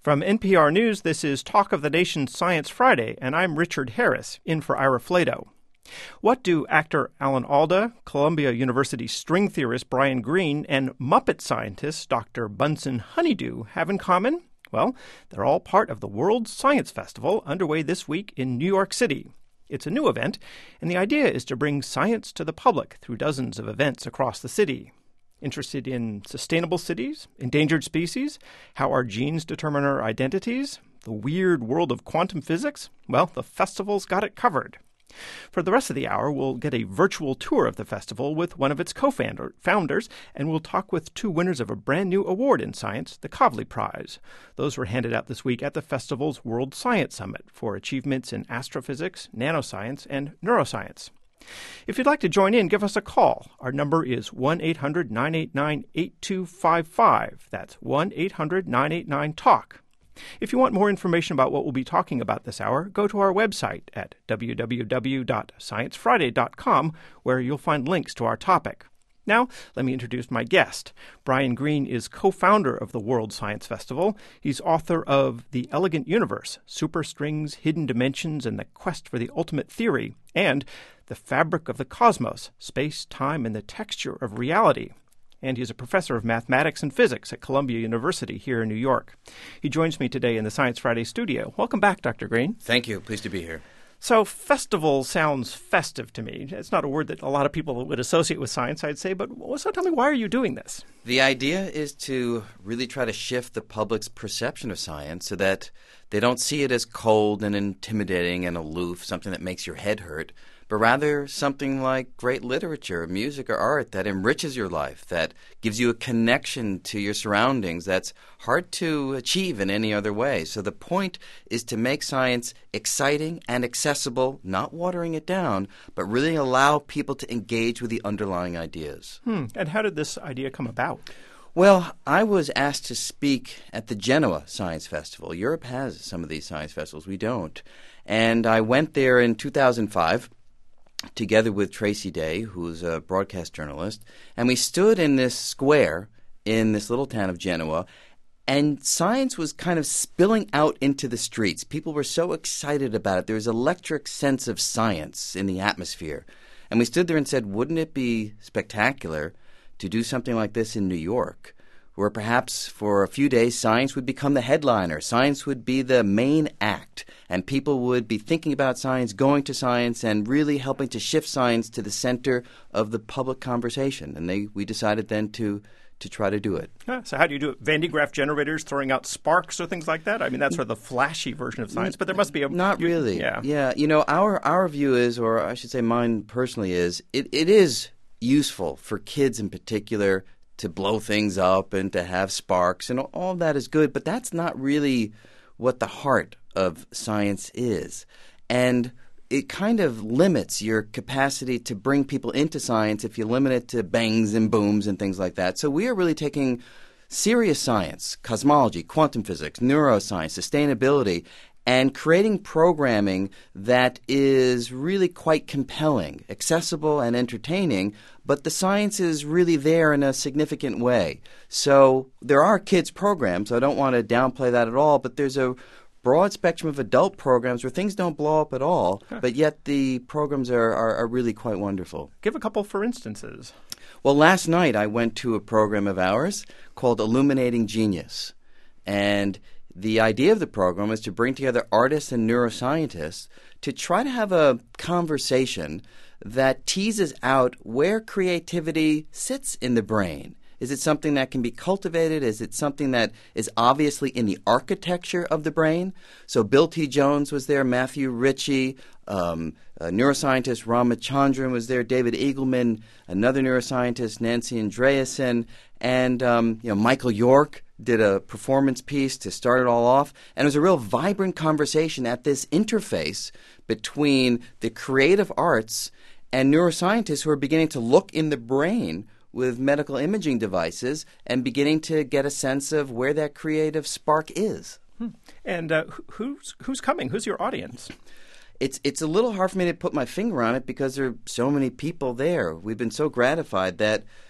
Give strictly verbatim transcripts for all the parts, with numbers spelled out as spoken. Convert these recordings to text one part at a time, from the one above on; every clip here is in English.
From N P R News, this is Talk of the Nation Science Friday, and I'm Richard Harris, in for Ira Flato. What do actor Alan Alda, Columbia University string theorist Brian Greene, and Muppet scientist Doctor Bunsen Honeydew have in common? Well, they're all part of the World Science Festival underway this week in New York City. It's a new event, and the idea is to bring science to the public through dozens of events across the city. Interested in sustainable cities, endangered species, how our genes determine our identities, the weird world of quantum physics? Well, the festival's got it covered. For the rest of the hour, we'll get a virtual tour of the festival with one of its co-founders, and we'll talk with two winners of a brand new award in science, the Kavli Prize. Those were handed out this week at the festival's World Science Summit for achievements in astrophysics, nanoscience, and neuroscience. If you'd like to join in, give us a call. Our number is one eight hundred nine eight nine eight two five five. That's one eight hundred nine eight nine talk. If you want more information about what we'll be talking about this hour, go to our website at w w w dot science friday dot com, where you'll find links to our topic. Now, let me introduce my guest. Brian Greene is co-founder of the World Science Festival. He's author of The Elegant Universe, Superstrings, Hidden Dimensions, and the Quest for the Ultimate Theory, and The Fabric of the Cosmos, Space, Time, and the Texture of Reality. And he's a professor of mathematics and physics at Columbia University here in New York. He joins me today in the Science Friday studio. Welcome back, Doctor Greene. Thank you. Pleased to be here. So festival sounds festive to me. It's not a word that a lot of people would associate with science, I'd say. But so tell me, why are you doing this? The idea is to really try to shift the public's perception of science so that they don't see it as cold and intimidating and aloof, something that makes your head hurt, but rather something like great literature, music, or art that enriches your life, that gives you a connection to your surroundings that's hard to achieve in any other way. So the point is to make science exciting and accessible, not watering it down, but really allow people to engage with the underlying ideas. Hmm. And how did this idea come about? Well, I was asked to speak at the Genoa Science Festival. Europe has some of these science festivals. We don't. And I went there in two thousand five. Together with Tracy Day, who's a broadcast journalist, and we stood in this square in this little town of Genoa, and science was kind of spilling out into the streets. People were so excited about it. There was an electric sense of science in the atmosphere. And we stood there and said, wouldn't it be spectacular to do something like this in New York, where perhaps for a few days science would become the headliner, science would be the main act, and people would be thinking about science, going to science, and really helping to shift science to the center of the public conversation. And they, we decided then to to try to do it. Yeah, so how do you do it? Van de Graaff generators throwing out sparks or things like that? I mean, that's sort of the flashy version of science, but there must be a... Not you, really. Yeah. Yeah. You know, our, our view is, or I should say mine personally is, it, it is useful for kids in particular to blow things up and to have sparks, and all of that is good, but that's not really what the heart of science is. And it kind of limits your capacity to bring people into science if you limit it to bangs and booms and things like that. So we are really taking serious science, cosmology, quantum physics, neuroscience, sustainability, and creating programming that is really quite compelling, accessible, and entertaining, but the science is really there in a significant way. So there are kids' programs. I don't want to downplay that at all, but there's a broad spectrum of adult programs where things don't blow up at all, huh. but yet the programs are, are, are really quite wonderful. Give a couple for instances. Well, last night I went to a program of ours called Illuminating Genius, and the idea of the program is to bring together artists and neuroscientists to try to have a conversation that teases out where creativity sits in the brain. Is it something that can be cultivated? Is it something that is obviously in the architecture of the brain? So Bill T. Jones was there, Matthew Ritchie, um, a neuroscientist Ramachandran was there, David Eagleman, another neuroscientist, Nancy Andreasen, and um, you know Michael York did a performance piece to start it all off. And it was a real vibrant conversation at this interface between the creative arts and neuroscientists who are beginning to look in the brain with medical imaging devices and beginning to get a sense of where that creative spark is. Hmm. And uh, who's who's coming? Who's your audience? It's it's a little hard for me to put my finger on it because there are so many people there. We've been so gratified that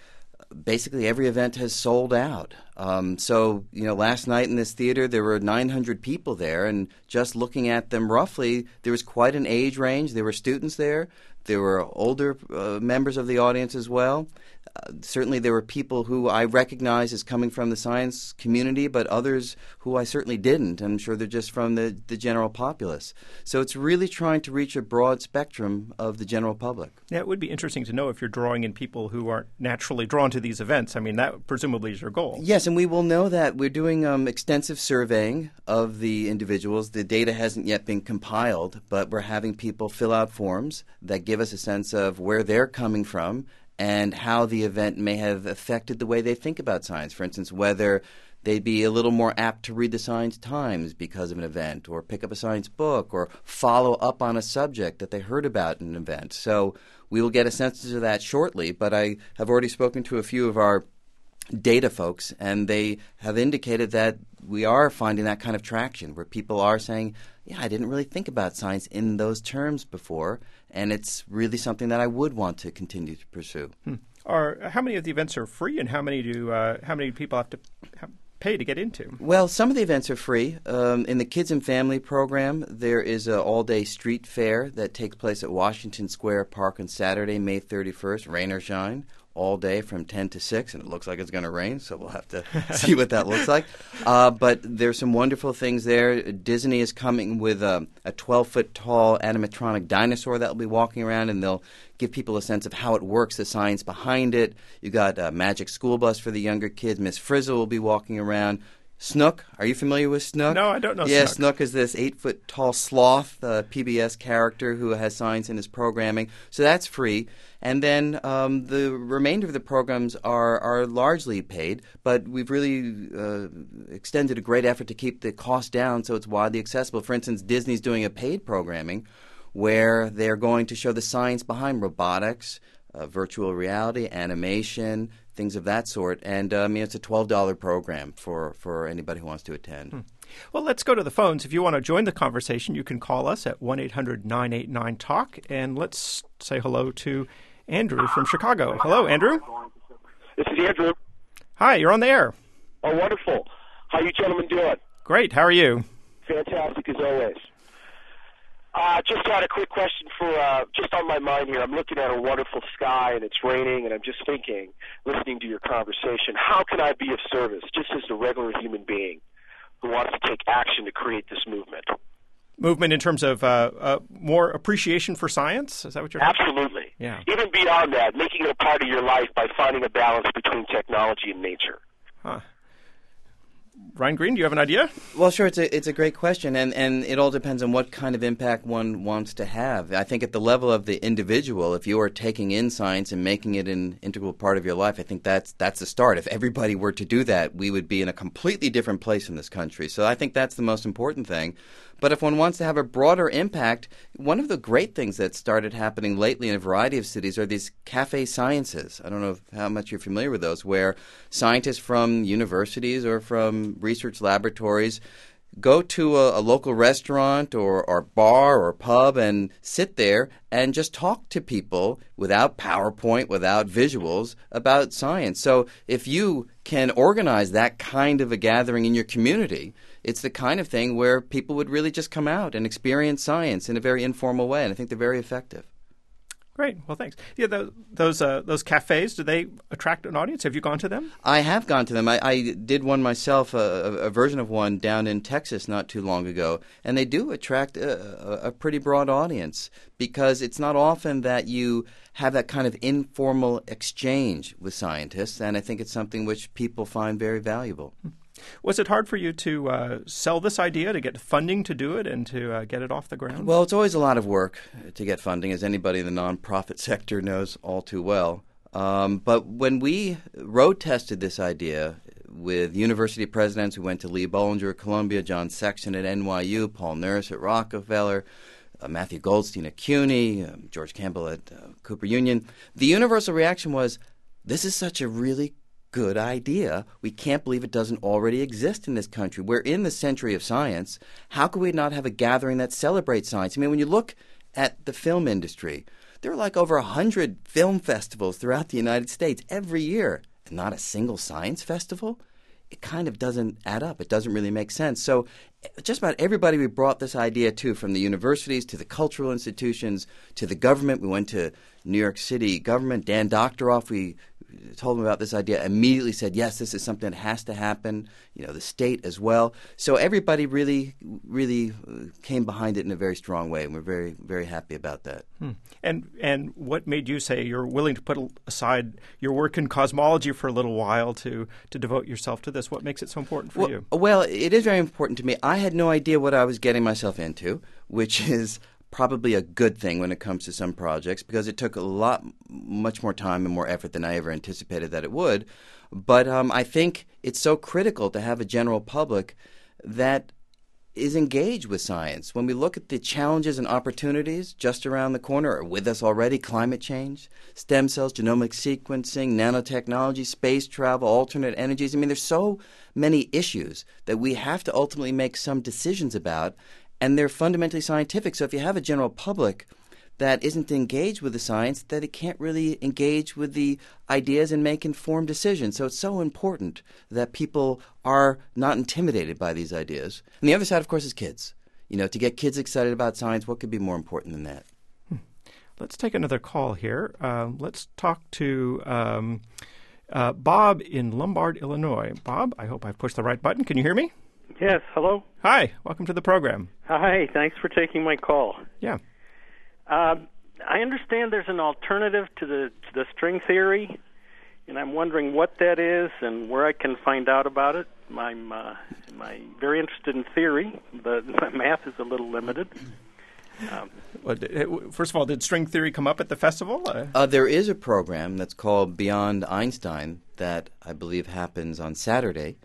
basically every event has sold out. Um, so, you know, last night in this theater, there were nine hundred people there, and just looking at them roughly, there was quite an age range. There were students there. There were older uh, members of the audience as well. Uh, certainly there were people who I recognize as coming from the science community, but others who I certainly didn't. I'm sure they're just from the, the general populace. So it's really trying to reach a broad spectrum of the general public. Yeah, it would be interesting to know if you're drawing in people who aren't naturally drawn to these events. I mean, that presumably is your goal. Yes, and we will know that. We're doing um, extensive surveying of the individuals. The data hasn't yet been compiled, but we're having people fill out forms that give us a sense of where they're coming from and how the event may have affected the way they think about science. For instance, whether they'd be a little more apt to read the Science Times because of an event, or pick up a science book, or follow up on a subject that they heard about in an event. So we will get a sense of that shortly, but I have already spoken to a few of our data folks, and they have indicated that we are finding that kind of traction, where people are saying, yeah, I didn't really think about science in those terms before, and it's really something that I would want to continue to pursue. Hmm. Are, how many of the events are free, and how many do uh, how many people have to have pay to get into? Well, some of the events are free. Um, in the Kids and Family program, there is an all-day street fair that takes place at Washington Square Park on Saturday, May thirty-first, rain or shine, all day from ten to six, and it looks like it's going to rain, so we'll have to see what that looks like. Uh, but there's some wonderful things there. Disney is coming with a, a twelve-foot tall animatronic dinosaur that will be walking around, and they'll give people a sense of how it works, the science behind it. You got a Magic School Bus for the younger kids. Miss Frizzle will be walking around. Snook, are you familiar with Snook? No, I don't know yeah, Snook. Snook is this eight-foot-tall sloth, uh, P B S character who has science in his programming. So that's free. And then um, the remainder of the programs are, are largely paid, but we've really uh, extended a great effort to keep the cost down so it's widely accessible. For instance, Disney's doing a paid programming where they're going to show the science behind robotics, uh, virtual reality, animation, things of that sort. And uh, I mean, it's a twelve dollars program for, for anybody who wants to attend. Hmm. Well, let's go to the phones. If you want to join the conversation, you can call us at one eight hundred nine eight nine talk. And let's say hello to Andrew from Chicago. Hello, Andrew. This is Andrew. Hi, you're on the air. Oh, wonderful. How you gentlemen doing? Great. How are you? Fantastic as always. Uh, just had a quick question for, uh, just on my mind here. I'm looking at a wonderful sky and it's raining, and I'm just thinking, listening to your conversation, how can I be of service, just as a regular human being who wants to take action to create this movement? Movement in terms of uh, uh, more appreciation for science? Is that what you're talking about? Absolutely. Yeah. Even beyond that, making it a part of your life by finding a balance between technology and nature. Huh. Ryan Green, do you have an idea? Well, sure. It's a it's a great question, and, and it all depends on what kind of impact one wants to have. I think at the level of the individual, if you are taking in science and making it an integral part of your life, I think that's that's the start. If everybody were to do that, we would be in a completely different place in this country. So I think that's the most important thing. But if one wants to have a broader impact, one of the great things that started happening lately in a variety of cities are these cafe sciences. I don't know how much you're familiar with those, where scientists from universities or from research laboratories go to a, a local restaurant or, or bar or pub and sit there and just talk to people without PowerPoint, without visuals, about science. So if you can organize that kind of a gathering in your community, it's the kind of thing where people would really just come out and experience science in a very informal way, and I think they're very effective. Great. Well, thanks. Yeah, those those, uh, those cafes, do they attract an audience? Have you gone to them? I have gone to them. I, I did one myself, a, a version of one down in Texas not too long ago, and they do attract a, a pretty broad audience because it's not often that you have that kind of informal exchange with scientists, and I think it's something which people find very valuable. Hmm. Was it hard for you to uh, sell this idea, to get funding to do it and to uh, get it off the ground? Well, it's always a lot of work to get funding, as anybody in the nonprofit sector knows all too well. Um, but when we road tested this idea with university presidents, we went to Lee Bollinger at Columbia, John Sexton at N Y U, Paul Nurse at Rockefeller, uh, Matthew Goldstein at CUNY, uh, George Campbell at uh, Cooper Union, the universal reaction was, this is such a really good idea. We can't believe it doesn't already exist in this country. We're in the century of science. How could we not have a gathering that celebrates science? I mean, when you look at the film industry, there are like over one hundred film festivals throughout the United States every year. not a single science festival, it kind of doesn't add up. It doesn't really make sense. So just about everybody we brought this idea to, from the universities to the cultural institutions to the government. We went to New York City government. Dan Doctoroff, we told him about this idea, immediately said, yes, this is something that has to happen, you know, the state as well. So everybody really, really came behind it in a very strong way, and we're very, very happy about that. Hmm. And and what made you say you're willing to put aside your work in cosmology for a little while to, to devote yourself to this? What makes it so important for well, you? Well, it is very important to me. I had no idea what I was getting myself into, which is probably a good thing when it comes to some projects, because it took a lot, much more time and more effort than I ever anticipated that it would. But um, I think it's so critical to have a general public that is engaged with science. When we look at the challenges and opportunities just around the corner or with us already, climate change, stem cells, genomic sequencing, nanotechnology, space travel, alternate energies, I mean, there's so many issues that we have to ultimately make some decisions about. And they're fundamentally scientific. So if you have a general public that isn't engaged with the science, that it can't really engage with the ideas and make informed decisions. So it's so important that people are not intimidated by these ideas. And the other side, of course, is kids. You know, to get kids excited about science, what could be more important than that? Hmm. Let's take another call here. Uh, let's talk to um, uh, Bob in Lombard, Illinois. Bob, I hope I've pushed the right button. Can you hear me? Yes, hello. Hi, welcome to the program. Hi, thanks for taking my call. Yeah. Uh, I understand there's an alternative to the to the string theory, and I'm wondering what that is and where I can find out about it. I'm, uh, I'm very interested in theory, but my math is a little limited. Um, well, first of all, did string theory come up at the festival? Uh, uh, there is a program that's called Beyond Einstein that I believe happens on Saturday.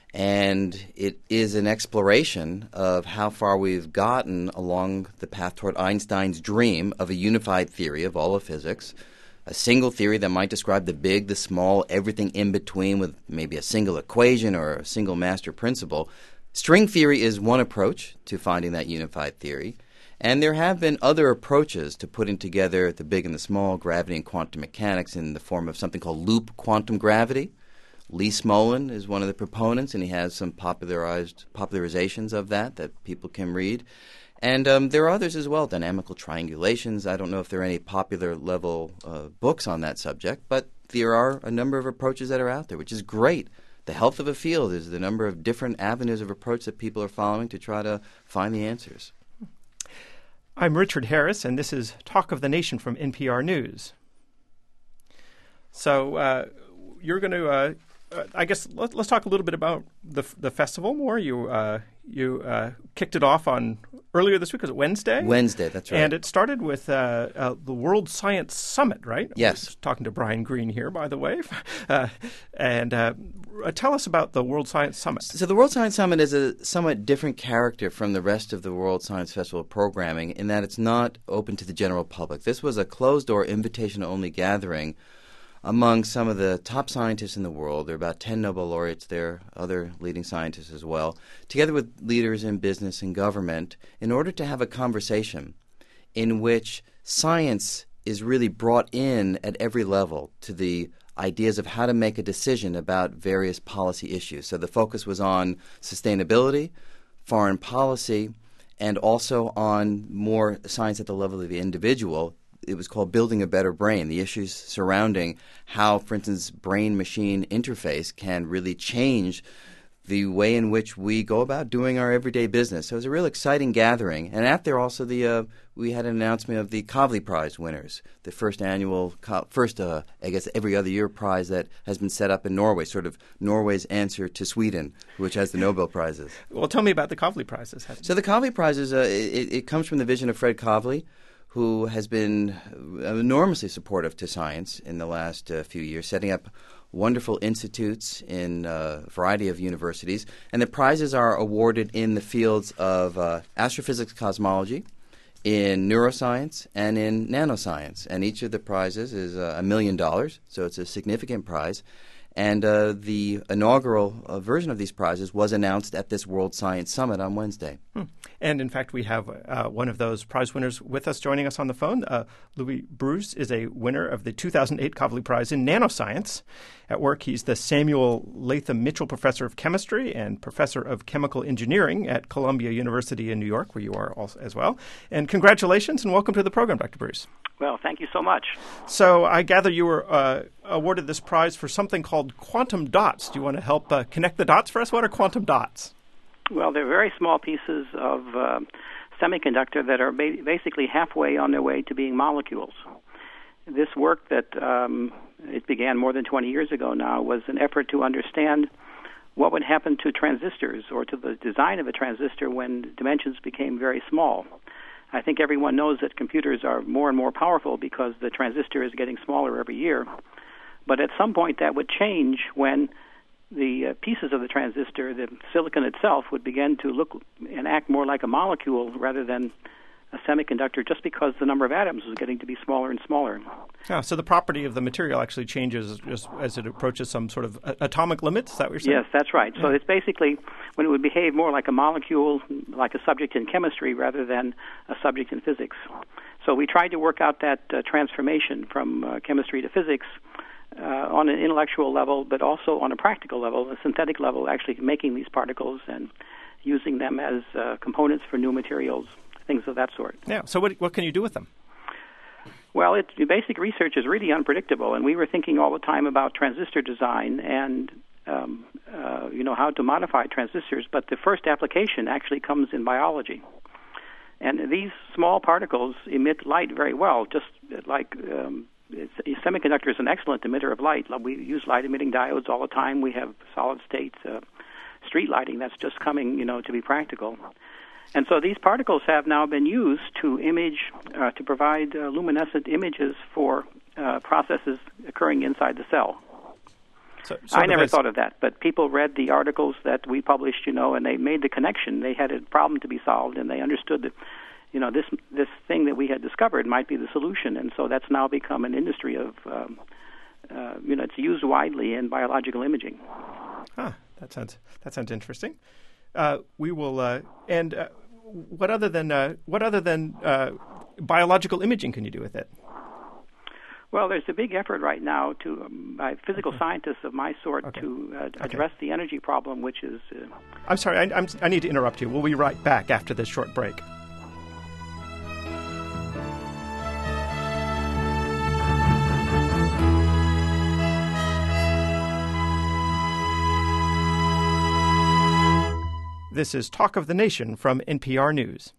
And it is an exploration of how far we've gotten along the path toward Einstein's dream of a unified theory of all of physics, a single theory that might describe the big, the small, everything in between with maybe a single equation or a single master principle. String theory is one approach to finding that unified theory. And there have been other approaches to putting together the big and the small, gravity and quantum mechanics, in the form of something called loop quantum gravity. Lee Smolin is one of the proponents, and he has some popularized popularizations of that that people can read. And um, there are others as well, dynamical triangulations. I don't know if there are any popular level uh, books on that subject, but there are a number of approaches that are out there, which is great. The health of a field is the number of different avenues of approach that people are following to try to find the answers. I'm Richard Harris, and this is Talk of the Nation from N P R News. So uh, you're going to... Uh, Uh, I guess let, let's talk a little bit about the the festival more. You uh, you uh, kicked it off on earlier this week. Was it Wednesday? Wednesday, that's right. And it started with uh, uh, the World Science Summit, right? Yes. I was talking to Brian Green here, by the way. Uh, and uh, tell us about the World Science Summit. So the World Science Summit is a somewhat different character from the rest of the World Science Festival programming in that it's not open to the general public. This was a closed-door, invitation-only gathering among some of the top scientists in the world. There are about ten Nobel laureates there, other leading scientists as well, together with leaders in business and government, in order to have a conversation in which science is really brought in at every level to the ideas of how to make a decision about various policy issues. So the focus was on sustainability, foreign policy, and also on more science at the level of the individual. It was called Building a Better Brain, the issues surrounding how, for instance, brain-machine interface can really change the way in which we go about doing our everyday business. So it was a real exciting gathering. And at there also the uh, we had an announcement of the Kavli Prize winners, the first annual, first uh, I guess every other year prize that has been set up in Norway, sort of Norway's answer to Sweden, which has the Nobel Prizes. Well, tell me about the Kavli Prizes. So the Kavli Prizes, uh, it, it comes from the vision of Fred Kavli, who has been enormously supportive to science in the last uh, few years, setting up wonderful institutes in uh, a variety of universities. And the prizes are awarded in the fields of uh, astrophysics, cosmology, in neuroscience, and in nanoscience. And each of the prizes is uh, a million dollars, so it's a significant prize. And uh, the inaugural uh, version of these prizes was announced at this World Science Summit on Wednesday. Hmm. And in fact, we have uh, one of those prize winners with us joining us on the phone. Uh, Louis Bruce is a winner of the two thousand eight Kavli Prize in Nanoscience. At work, he's the Samuel Latham Mitchell Professor of Chemistry and Professor of Chemical Engineering at Columbia University in New York, where you are also as well. And congratulations and welcome to the program, Doctor Bruce. Well, thank you so much. So I gather you were uh, awarded this prize for something called quantum dots. Do you want to help uh, connect the dots for us? What are quantum dots? Well, they're very small pieces of uh, semiconductor that are ba- basically halfway on their way to being molecules. This work that um, it began more than twenty years ago now was an effort to understand what would happen to transistors or to the design of a transistor when dimensions became very small. I think everyone knows that computers are more and more powerful because the transistor is getting smaller every year. But at some point that would change when the uh, pieces of the transistor, the silicon itself, would begin to look and act more like a molecule rather than a semiconductor, just because the number of atoms was getting to be smaller and smaller. Oh, so the property of the material actually changes just as it approaches some sort of atomic limits? Is that what you're saying? Yes, that's right. Yeah. So it's basically when it would behave more like a molecule, like a subject in chemistry rather than a subject in physics. So we tried to work out that uh, transformation from uh, chemistry to physics uh, on an intellectual level, but also on a practical level, a synthetic level, actually making these particles and using them as uh, components for new materials, things of that sort. Yeah. So what what can you do with them? Well, it, basic research is really unpredictable, and we were thinking all the time about transistor design and um, uh, you know how to modify transistors. But the first application actually comes in biology, and these small particles emit light very well. Just like um, it's, a semiconductor is an excellent emitter of light. We use light-emitting diodes all the time. We have solid-state uh, street lighting that's just coming, you know, to be practical. And so these particles have now been used to image, uh, to provide uh, luminescent images for uh, processes occurring inside the cell. So, I never thought of that, but people read the articles that we published, you know, and they made the connection. They had a problem to be solved, and they understood that, you know, this this thing that we had discovered might be the solution. And so that's now become an industry of, um, uh, you know, it's used widely in biological imaging. Huh, that sounds that sounds interesting. Uh, we will, uh, and uh, what other than uh, what other than uh, biological imaging can you do with it? Well, there's a big effort right now to um, by physical okay. scientists of my sort okay. to uh, okay. address the energy problem, which is. Uh, I'm sorry, I, I'm, I need to interrupt you. We'll be right back after this short break. This is Talk of the Nation from N P R News.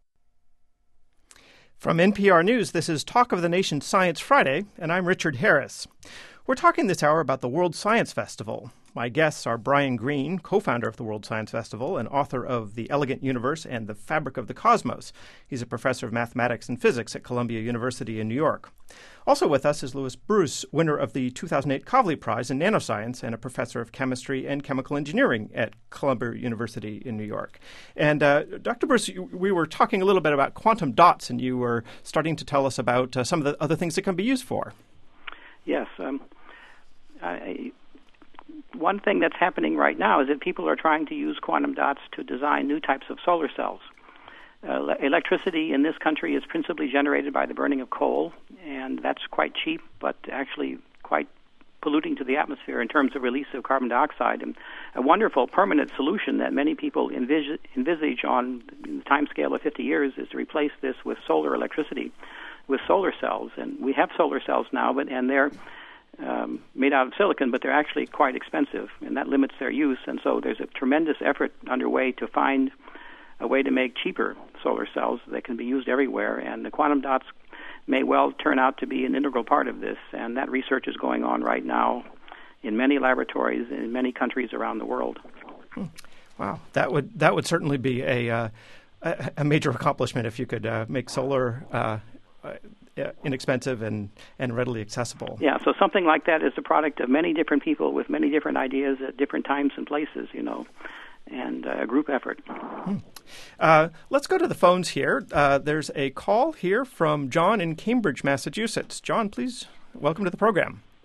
From N P R News, this is Talk of the Nation Science Friday, and I'm Richard Harris. We're talking this hour about the World Science Festival. My guests are Brian Greene, co-founder of the World Science Festival and author of The Elegant Universe and The Fabric of the Cosmos. He's a professor of mathematics and physics at Columbia University in New York. Also with us is Louis Bruce, winner of the two thousand eight Kavli Prize in Nanoscience and a professor of chemistry and chemical engineering at Columbia University in New York. And uh, Doctor Bruce, you, we were talking a little bit about quantum dots, and you were starting to tell us about uh, some of the other things it can be used for. Yes. Um, I, one thing that's happening right now is that people are trying to use quantum dots to design new types of solar cells. Uh, electricity in this country is principally generated by the burning of coal, and that's quite cheap, but actually quite polluting to the atmosphere in terms of release of carbon dioxide. And a wonderful permanent solution that many people envis- envisage on the time scale of fifty years is to replace this with solar electricity, with solar cells. And we have solar cells now, but and they're um, made out of silicon, but they're actually quite expensive, and that limits their use. And so there's a tremendous effort underway to find a way to make cheaper solar cells that can be used everywhere, and the quantum dots may well turn out to be an integral part of this, and that research is going on right now in many laboratories in many countries around the world. Hmm. Wow, that would that would certainly be a uh, a, a major accomplishment if you could uh, make solar uh, uh, inexpensive and, and readily accessible. Yeah, so something like that is the product of many different people with many different ideas at different times and places, you know, and a uh, group effort. Hmm. Uh, let's go to the phones here. Uh, there's a call here from John in Cambridge, Massachusetts. John, please, welcome to the program. Hi.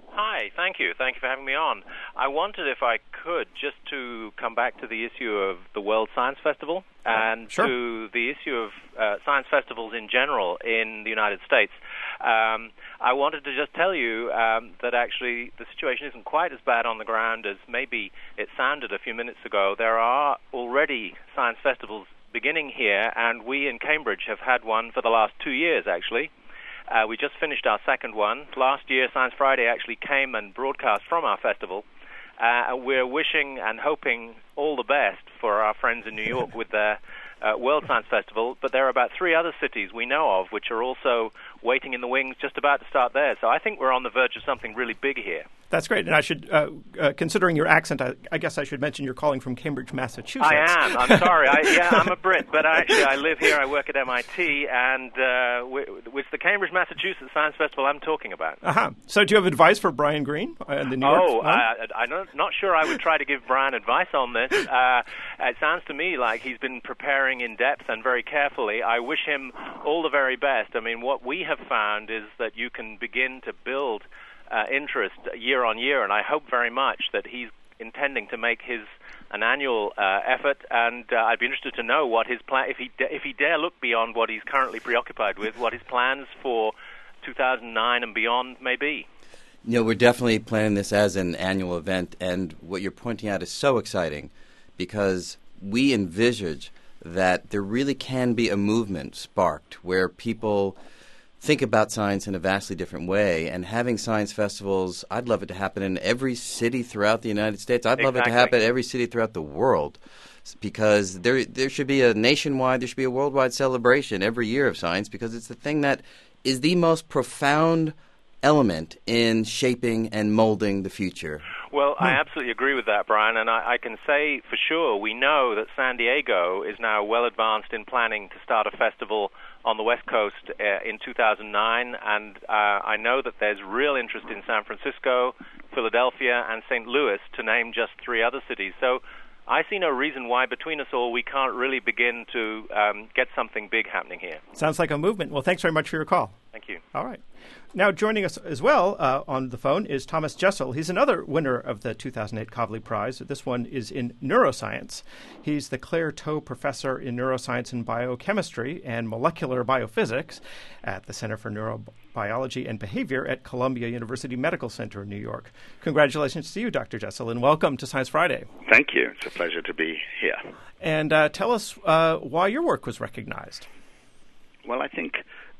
Hi, thank you. Thank you for having me on. I wanted, if I could, just to come back to the issue of the World Science Festival and sure. to the issue of uh, science festivals in general in the United States. Um, I wanted to just tell you um, that actually the situation isn't quite as bad on the ground as maybe it sounded a few minutes ago. There are already science festivals beginning here, and we in Cambridge have had one for the last two years, actually. Uh, we just finished our second one. Last year, Science Friday actually came and broadcast from our festival. Uh, we're wishing and hoping all the best for our friends in New York with their uh, World Science Festival, but there are about three other cities we know of which are also waiting in the wings, just about to start there. So I think we're on the verge of something really big here. That's great. And I should, uh, uh, considering your accent, I, I guess I should mention you're calling from Cambridge, Massachusetts. I am. I'm sorry. I, yeah, I'm a Brit, but I, actually I live here. I work at M I T, and uh, it's the Cambridge, Massachusetts Science Festival I'm talking about. Uh-huh. So do you have advice for Brian Greene and the New York? Oh, I, I'm not sure I would try to give Brian advice on this. Uh, it sounds to me like he's been preparing in depth and very carefully. I wish him all the very best. I mean, what we have found is that you can begin to build Uh, interest year on year, and I hope very much that he's intending to make his an annual uh, effort. And uh, I'd be interested to know what his plan, if he da- if he dare look beyond what he's currently preoccupied with, what his plans for two thousand nine and beyond may be. You know, we're definitely planning this as an annual event, and what you're pointing out is so exciting because we envisage that there really can be a movement sparked where people think about science in a vastly different way, and having science festivals, I'd love it to happen in every city throughout the United States. I'd love exactly. it to happen in every city throughout the world, because there there should be a nationwide, there should be a worldwide celebration every year of science, because it's the thing that is the most profound element in shaping and molding the future. Well, I absolutely agree with that, Brian, and I, I can say for sure we know that San Diego is now well advanced in planning to start a festival on the West Coast uh, in two thousand nine, and uh, I know that there's real interest in San Francisco, Philadelphia, and Saint Louis, to name just three other cities. So I see no reason why between us all we can't really begin to um, get something big happening here. Sounds like a movement. Well, thanks very much for your call. Thank you. All right. Now joining us as well uh, on the phone is Thomas Jessel. He's another winner of the two thousand eight Kavli Prize. This one is in neuroscience. He's the Claire Tow Professor in Neuroscience and Biochemistry and Molecular Biophysics at the Center for Neurobiology and Behavior at Columbia University Medical Center in New York. Congratulations to you, Doctor Jessel, and welcome to Science Friday. Thank you. It's a pleasure to be here. And uh, tell us uh, why your work was recognized. Well, I think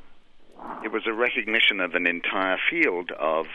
it was a recognition of an entire field of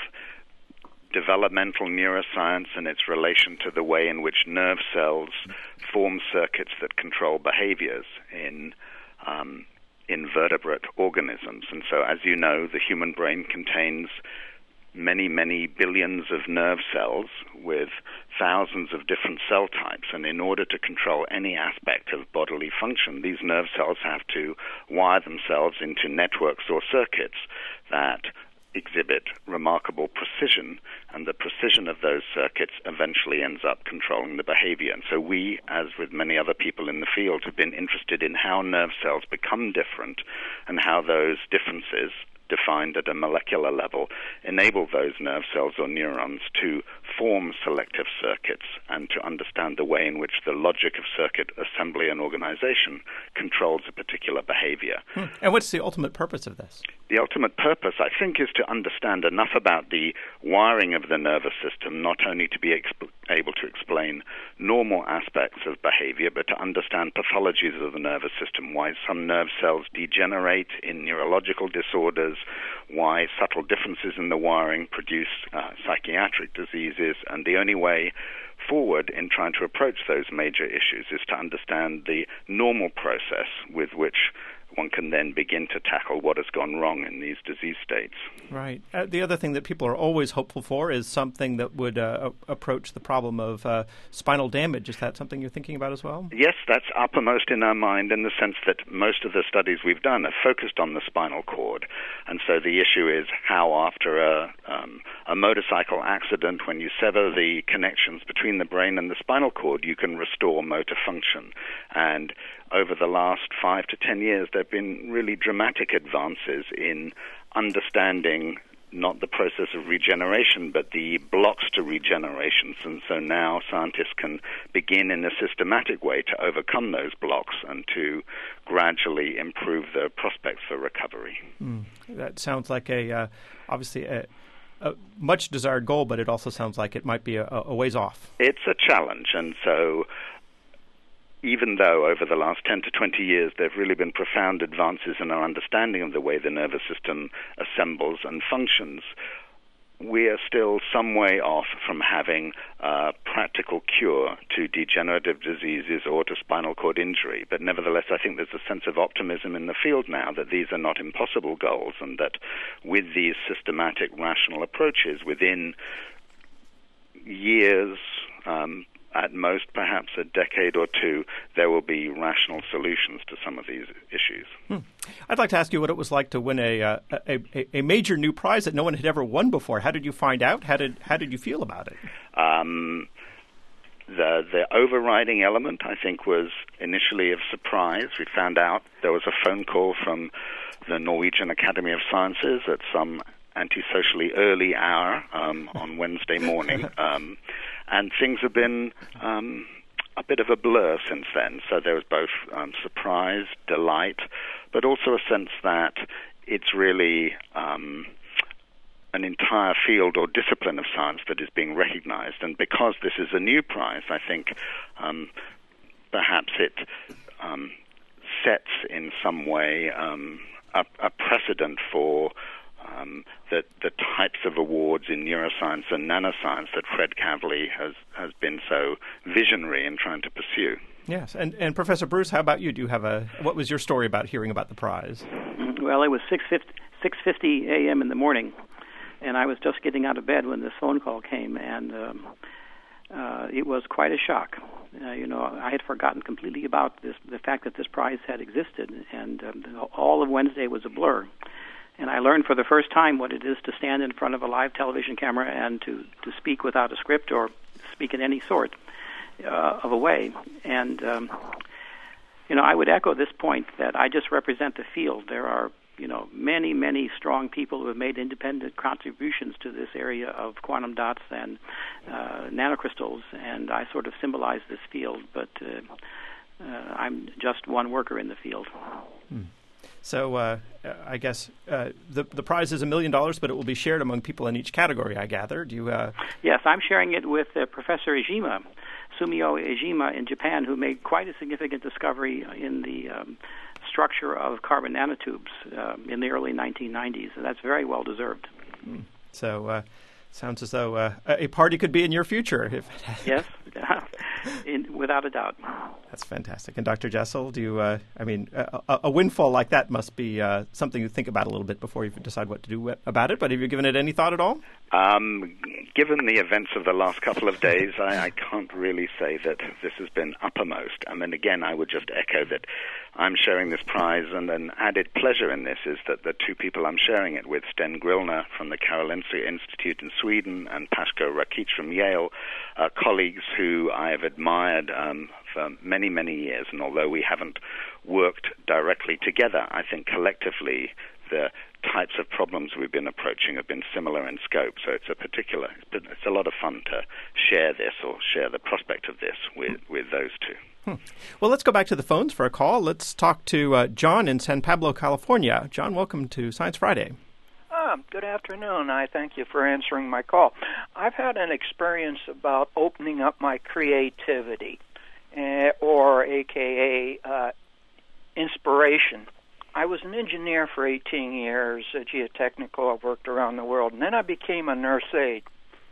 developmental neuroscience and its relation to the way in which nerve cells form circuits that control behaviors in um, invertebrate organisms. And so, as you know, the human brain contains many, many billions of nerve cells with thousands of different cell types. And in order to control any aspect of bodily function, these nerve cells have to wire themselves into networks or circuits that exhibit remarkable precision, and the precision of those circuits eventually ends up controlling the behavior. And so we, as with many other people in the field, have been interested in how nerve cells become different and how those differences, defined at a molecular level, enable those nerve cells or neurons to form selective circuits and to understand the way in which the logic of circuit assembly and organization controls a particular behavior. Hmm. And what's the ultimate purpose of this? The ultimate purpose, I think, is to understand enough about the wiring of the nervous system, not only to be exp- able to explain normal aspects of behavior, but to understand pathologies of the nervous system, why some nerve cells degenerate in neurological disorders, why subtle differences in the wiring produce uh, psychiatric diseases, and the only way forward in trying to approach those major issues is to understand the normal process with which one can then begin to tackle what has gone wrong in these disease states. Right. Uh, the other thing that people are always hopeful for is something that would uh, a- approach the problem of uh, spinal damage. Is that something you're thinking about as well? Yes, that's uppermost in our mind in the sense that most of the studies we've done are focused on the spinal cord. And so the issue is how after a, um, a motorcycle accident, when you sever the connections between the brain and the spinal cord, you can restore motor function. And over the last five to ten years, there have been really dramatic advances in understanding not the process of regeneration, but the blocks to regeneration. And so now scientists can begin in a systematic way to overcome those blocks and to gradually improve the prospects for recovery. Mm. That sounds like a uh, obviously a, a much desired goal, but it also sounds like it might be a, a ways off. It's a challenge, and so even though over the last ten to twenty years there have really been profound advances in our understanding of the way the nervous system assembles and functions, we are still some way off from having a practical cure to degenerative diseases or to spinal cord injury. But nevertheless, I think there's a sense of optimism in the field now that these are not impossible goals, and that with these systematic, rational approaches, within years, um, at most perhaps a decade or two, there will be rational solutions to some of these issues. Hmm. I'd like to ask you what it was like to win a, uh, a a major new prize that no one had ever won before. How did you find out? How did how did you feel about it? Um, the the overriding element, I think, was initially of surprise. We found out there was a phone call from the Norwegian Academy of Sciences at some antisocially early hour um, on Wednesday morning. Um, And things have been um, a bit of a blur since then. So there was both um, surprise, delight, but also a sense that it's really um, an entire field or discipline of science that is being recognized. And because this is a new prize, I think um, perhaps it um, sets in some way um, a, a precedent for Um, the, the types of awards in neuroscience and nanoscience that Fred Kavli has, has been so visionary in trying to pursue. Yes, and, and Professor Bruce, how about you? Do you have a what was your story about hearing about the prize? Well, it was six fifty a.m. in the morning, and I was just getting out of bed when this phone call came, and um, uh, it was quite a shock. Uh, you know, I had forgotten completely about this, the fact that this prize had existed, and um, all of Wednesday was a blur. And I learned for the first time what it is to stand in front of a live television camera and to, to speak without a script or speak in any sort uh, of a way. And, um, you know, I would echo this point that I just represent the field. There are, you know, many, many strong people who have made independent contributions to this area of quantum dots and uh, nanocrystals, and I sort of symbolize this field, but uh, uh, I'm just one worker in the field. Hmm. So uh, I guess uh, the the prize is a million dollars, but it will be shared among people in each category, I gather. Do you? Uh... Yes, I'm sharing it with uh, Professor Ejima, Sumio Ejima in Japan, who made quite a significant discovery in the um, structure of carbon nanotubes um, in the early nineteen nineties. And that's very well deserved. Mm. So uh, sounds as though uh, a party could be in your future. If Yes, in, without a doubt. That's fantastic. And Doctor Jessel, do you, uh, I mean, a, a windfall like that must be uh, something you think about a little bit before you decide what to do about it, but have you given it any thought at all? Um, given the events of the last couple of days, I, I can't really say that this has been uppermost. I mean, again, I would just echo that I'm sharing this prize, and an added pleasure in this is that the two people I'm sharing it with, Sten Grillner from the Karolinska Institute in Sweden and Pashko Rakic from Yale, are colleagues who I have admired um, for many, many years. And although we haven't worked directly together, I think collectively the types of problems we've been approaching have been similar in scope. So it's a particular, it's a lot of fun to share this or share the prospect of this with, with those two. Hmm. Well, let's go back to the phones for a call. Let's talk to uh, John in San Pablo, California. John, welcome to Science Friday. Ah, good afternoon. I thank you for answering my call. I've had an experience about opening up my creativity, uh, or A K A uh, inspiration. I was an engineer for eighteen years, a geotechnical. I've worked around the world, and then I became a nurse aide.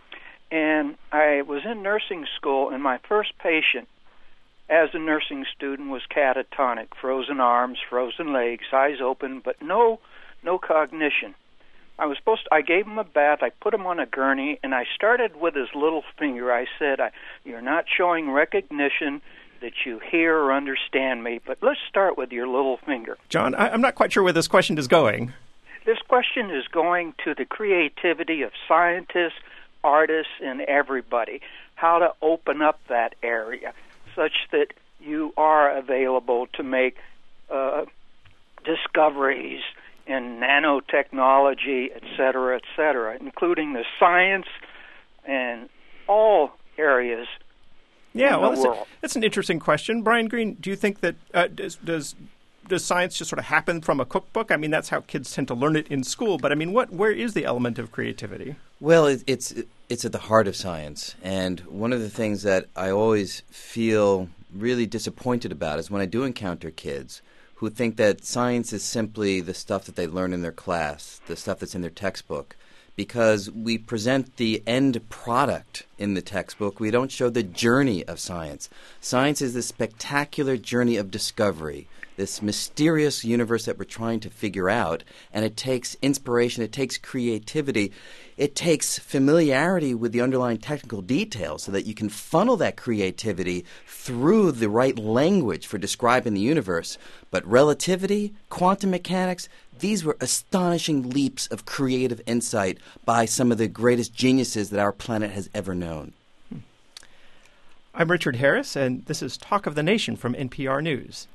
And I was in nursing school, and my first patient as a nursing student was catatonic, frozen arms, frozen legs, eyes open, but no no cognition. I was supposed to, I gave him a bath, I put him on a gurney, and I started with his little finger. I said, I, you're not showing recognition that you hear or understand me, but let's start with your little finger. John, I, I'm not quite sure where this question is going. This question is going to the creativity of scientists, artists, and everybody, how to open up that area such that you are available to make uh, discoveries in nanotechnology, et cetera, et cetera, including the science and all areas yeah, in well, the that's, world. A, that's an interesting question. Brian Greene, do you think that uh, does, does does science just sort of happen from a cookbook? I mean, that's how kids tend to learn it in school. But I mean, what where is the element of creativity? Well, it, it's it's at the heart of science. And one of the things that I always feel really disappointed about is when I do encounter kids who think that science is simply the stuff that they learn in their class, the stuff that's in their textbook. Because we present the end product in the textbook, we don't show the journey of science. Science is this spectacular journey of discovery, this mysterious universe that we're trying to figure out, and it takes inspiration, it takes creativity, it takes familiarity with the underlying technical details so that you can funnel that creativity through the right language for describing the universe. But relativity, quantum mechanics, these were astonishing leaps of creative insight by some of the greatest geniuses that our planet has ever known. I'm Richard Harris, and this is Talk of the Nation from N P R News.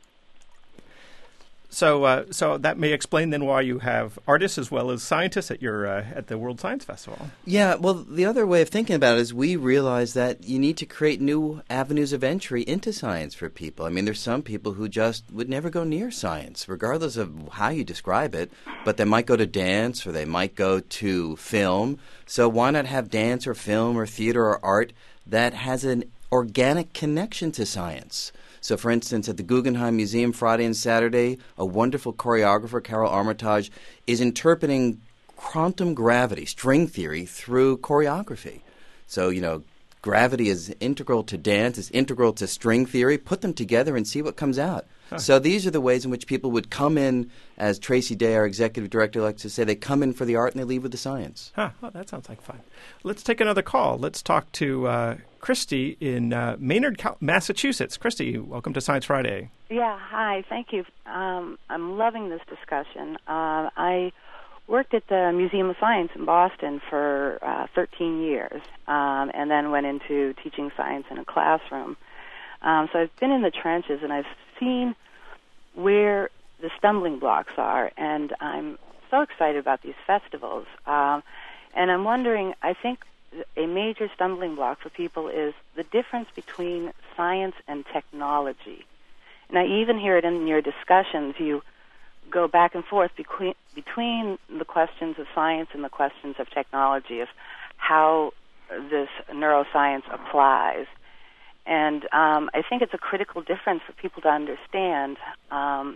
So, uh, so that may explain then why you have artists as well as scientists at your uh, at the World Science Festival. Yeah, well, the other way of thinking about it is we realize that you need to create new avenues of entry into science for people. I mean, there's some people who just would never go near science, regardless of how you describe it, but they might go to dance or they might go to film. So why not have dance or film or theater or art that has an organic connection to science? So, for instance, at the Guggenheim Museum Friday and Saturday, a wonderful choreographer, Carol Armitage, is interpreting quantum gravity, string theory, through choreography. So, you know, gravity is integral to dance, is integral to string theory. Put them together and see what comes out. Huh. So these are the ways in which people would come in, as Tracy Day, our executive director, likes to say, they come in for the art and they leave with the science. Huh. Well, that sounds like fun. Let's take another call. Let's talk to uh, Christy in uh, Maynard, Massachusetts. Christy, welcome to Science Friday. Yeah, hi. Thank you. Um, I'm loving this discussion. Uh, I worked at the Museum of Science in Boston for uh, thirteen years, um, and then went into teaching science in a classroom. Um, so I've been in the trenches, and I've seen where the stumbling blocks are, and I'm so excited about these festivals. Um, and I'm wondering, I think a major stumbling block for people is the difference between science and technology. And I even hear it in your discussions. You go back and forth between, between the questions of science and the questions of technology, of how this neuroscience applies. And um, I think it's a critical difference for people to understand. Um,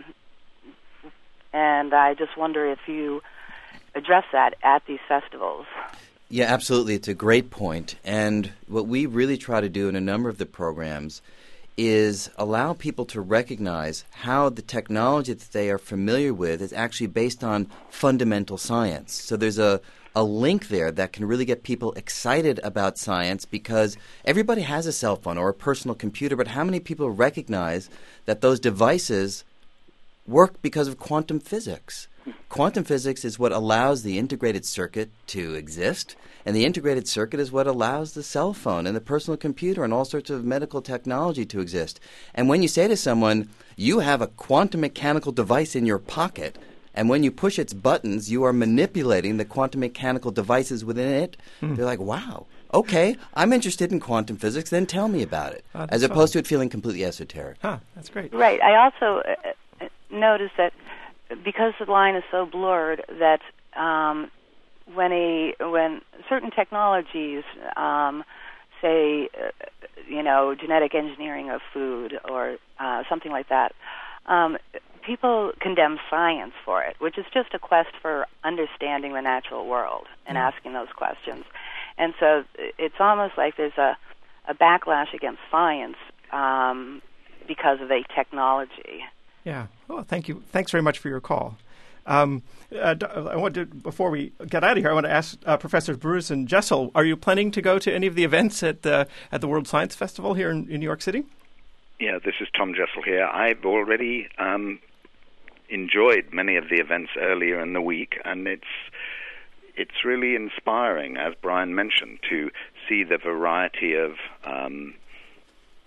and I just wonder if you address that at these festivals. Yeah, absolutely. It's a great point. And what we really try to do in a number of the programs is allow people to recognize how the technology that they are familiar with is actually based on fundamental science. So there's a a link there that can really get people excited about science, because everybody has a cell phone or a personal computer, but how many people recognize that those devices work because of quantum physics? Quantum physics is what allows the integrated circuit to exist, and the integrated circuit is what allows the cell phone and the personal computer and all sorts of medical technology to exist. And when you say to someone, you have a quantum mechanical device in your pocket, and when you push its buttons, you are manipulating the quantum mechanical devices within it. Hmm. They're like, wow, okay, I'm interested in quantum physics, then tell me about it, oh, as opposed fun. to it feeling completely esoteric. Huh, that's great. Right. I also uh, noticed that because the line is so blurred, that um, when a when certain technologies, um, say, uh, you know, genetic engineering of food or uh, something like that, um, people condemn science for it, which is just a quest for understanding the natural world and mm. asking those questions. And so it's almost like there's a, a backlash against science um, because of a technology. Yeah. Well, thank you. Thanks very much for your call. Um, uh, I want to, before we get out of here, I want to ask uh, Professors Bruce and Jessel, are you planning to go to any of the events at the at the World Science Festival here in, in New York City? Yeah, this is Tom Jessel here. I've already um, enjoyed many of the events earlier in the week, and it's it's really inspiring, as Brian mentioned, to see the variety of um,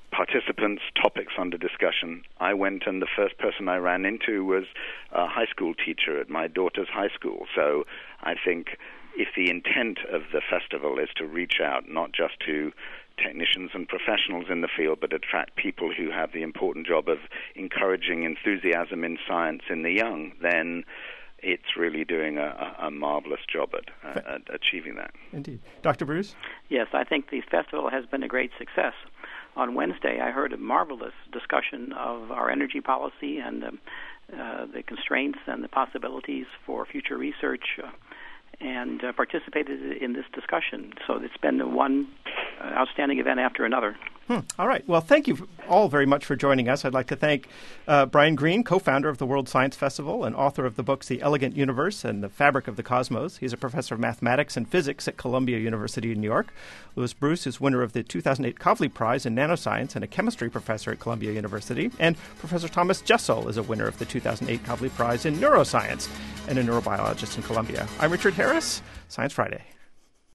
participants, topics under discussion. I went, and the first person I ran into was a high school teacher at my daughter's high school. So I think if the intent of the festival is to reach out not just to technicians and professionals in the field, but attract people who have the important job of encouraging enthusiasm in science in the young, then it's really doing a, a marvelous job at, uh, at achieving that. Indeed. Doctor Bruce? Yes, I think the festival has been a great success. On Wednesday, I heard a marvelous discussion of our energy policy and um, uh, the constraints and the possibilities for future research, uh, and uh, participated in this discussion. So it's been one uh, outstanding event after another. Hmm. All right. Well, thank you all very much for joining us. I'd like to thank uh, Brian Greene, co-founder of the World Science Festival and author of the books The Elegant Universe and The Fabric of the Cosmos. He's a professor of mathematics and physics at Columbia University in New York. Louis Bruce is winner of the two thousand eight Kavli Prize in Nanoscience and a chemistry professor at Columbia University. And Professor Thomas Jessel is a winner of the two thousand eight Kavli Prize in Neuroscience and a neurobiologist in Columbia. I'm Richard Harris, Science Friday.